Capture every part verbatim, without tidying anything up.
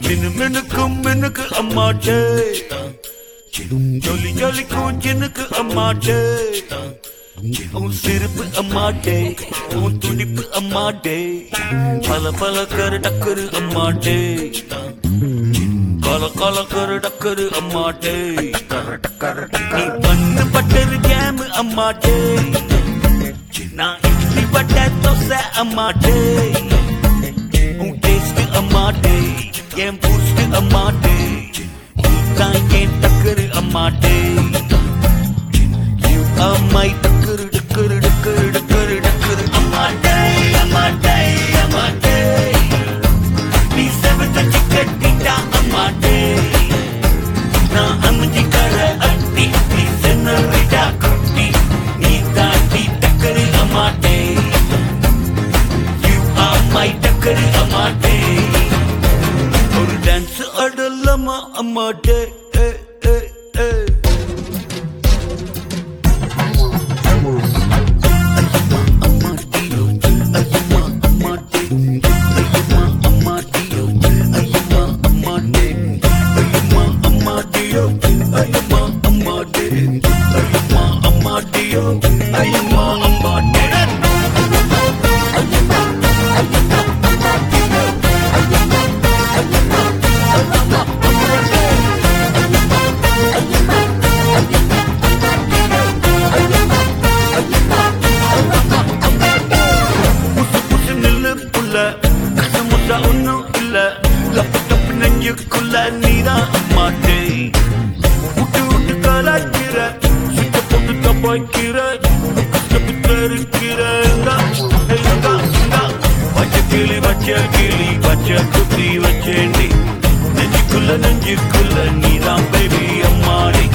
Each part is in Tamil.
மினுக்கும் மினுக்கு அம்மாட்டே ஜொலி ஜொலிக்கும் ஜினுக்கு அம்மாட்டே உன் சிரிப்பு அம்மாட்டே உன் துடிப்பு அம்மாட்டே பல பல கரு டக்கரு அம்மாட்டே கல கல கரு டக்கரு அம்மாட்டே நீ பண்ணு பட்டரு கேமு அம்மாட்டே நான் இட்லி பட்ட தோசை அம்மாட்டே உன் டேஸ்ட் அம்மாட்டே என் பூஸ்ட் அம்மாட்டே தான் என் டக்கரு அம்மாட்டே You are my டக்கரு டக்கரு டக்கரு டக்கரு டக்கரு அம்மாட்டே அம்மாட்டே அம்மாட்டே நீ செவத்த சிக்கட்டிட்டா அம்மாட்டே நான் அம்மிச்சி கர அட்டி நீ சென்னரிடா குட்டி நீ தாட்டி டக்கரு அம்மாட்டே You are my டக்கரு அம்மாட்டே ஒரு டான்ஸ் ஆடலாமா அம்மாட்டே ஏ ஏ ஏ நெஞ்சுக்குள்ள நீதான் அம்மாட்டே விட்டு விட்டு கலாய்க்கிற சுத்த போட்டு தப்பாய்க்கிற கஷ்டப்பட்டு இருக்கிற பச்சை கிளி பச்சை கிளி பச்சை குத்தி வச்சேண்டி நெஞ்சுக்குள்ள நெஞ்சுக்குள்ள நீதான் பேபி அம்மாடி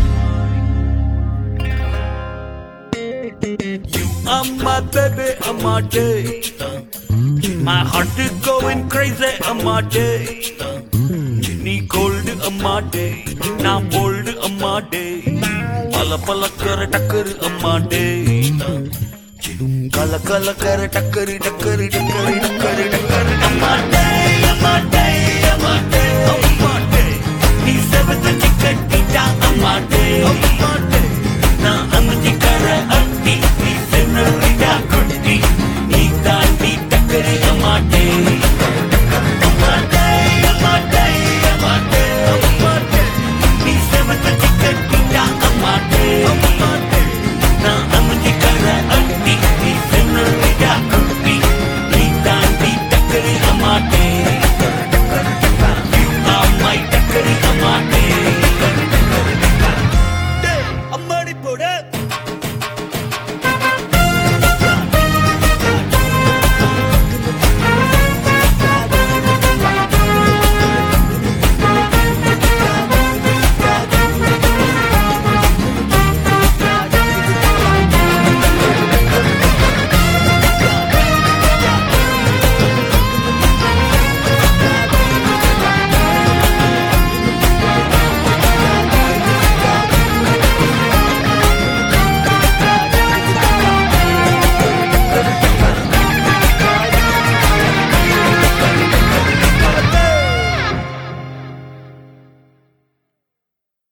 You are my baby அம்மாட்டே My heart is going crazy அம்மாட்டே நீ கோல்டு அம்மாட்டே நான் போல்டு அம்மாட்டே பல பல கர டக்கரு அம்மாட்டே கல கல கர டக்கரு டக்கரு டக்கரு டக்கரு டக்கரு அம்மாட்டே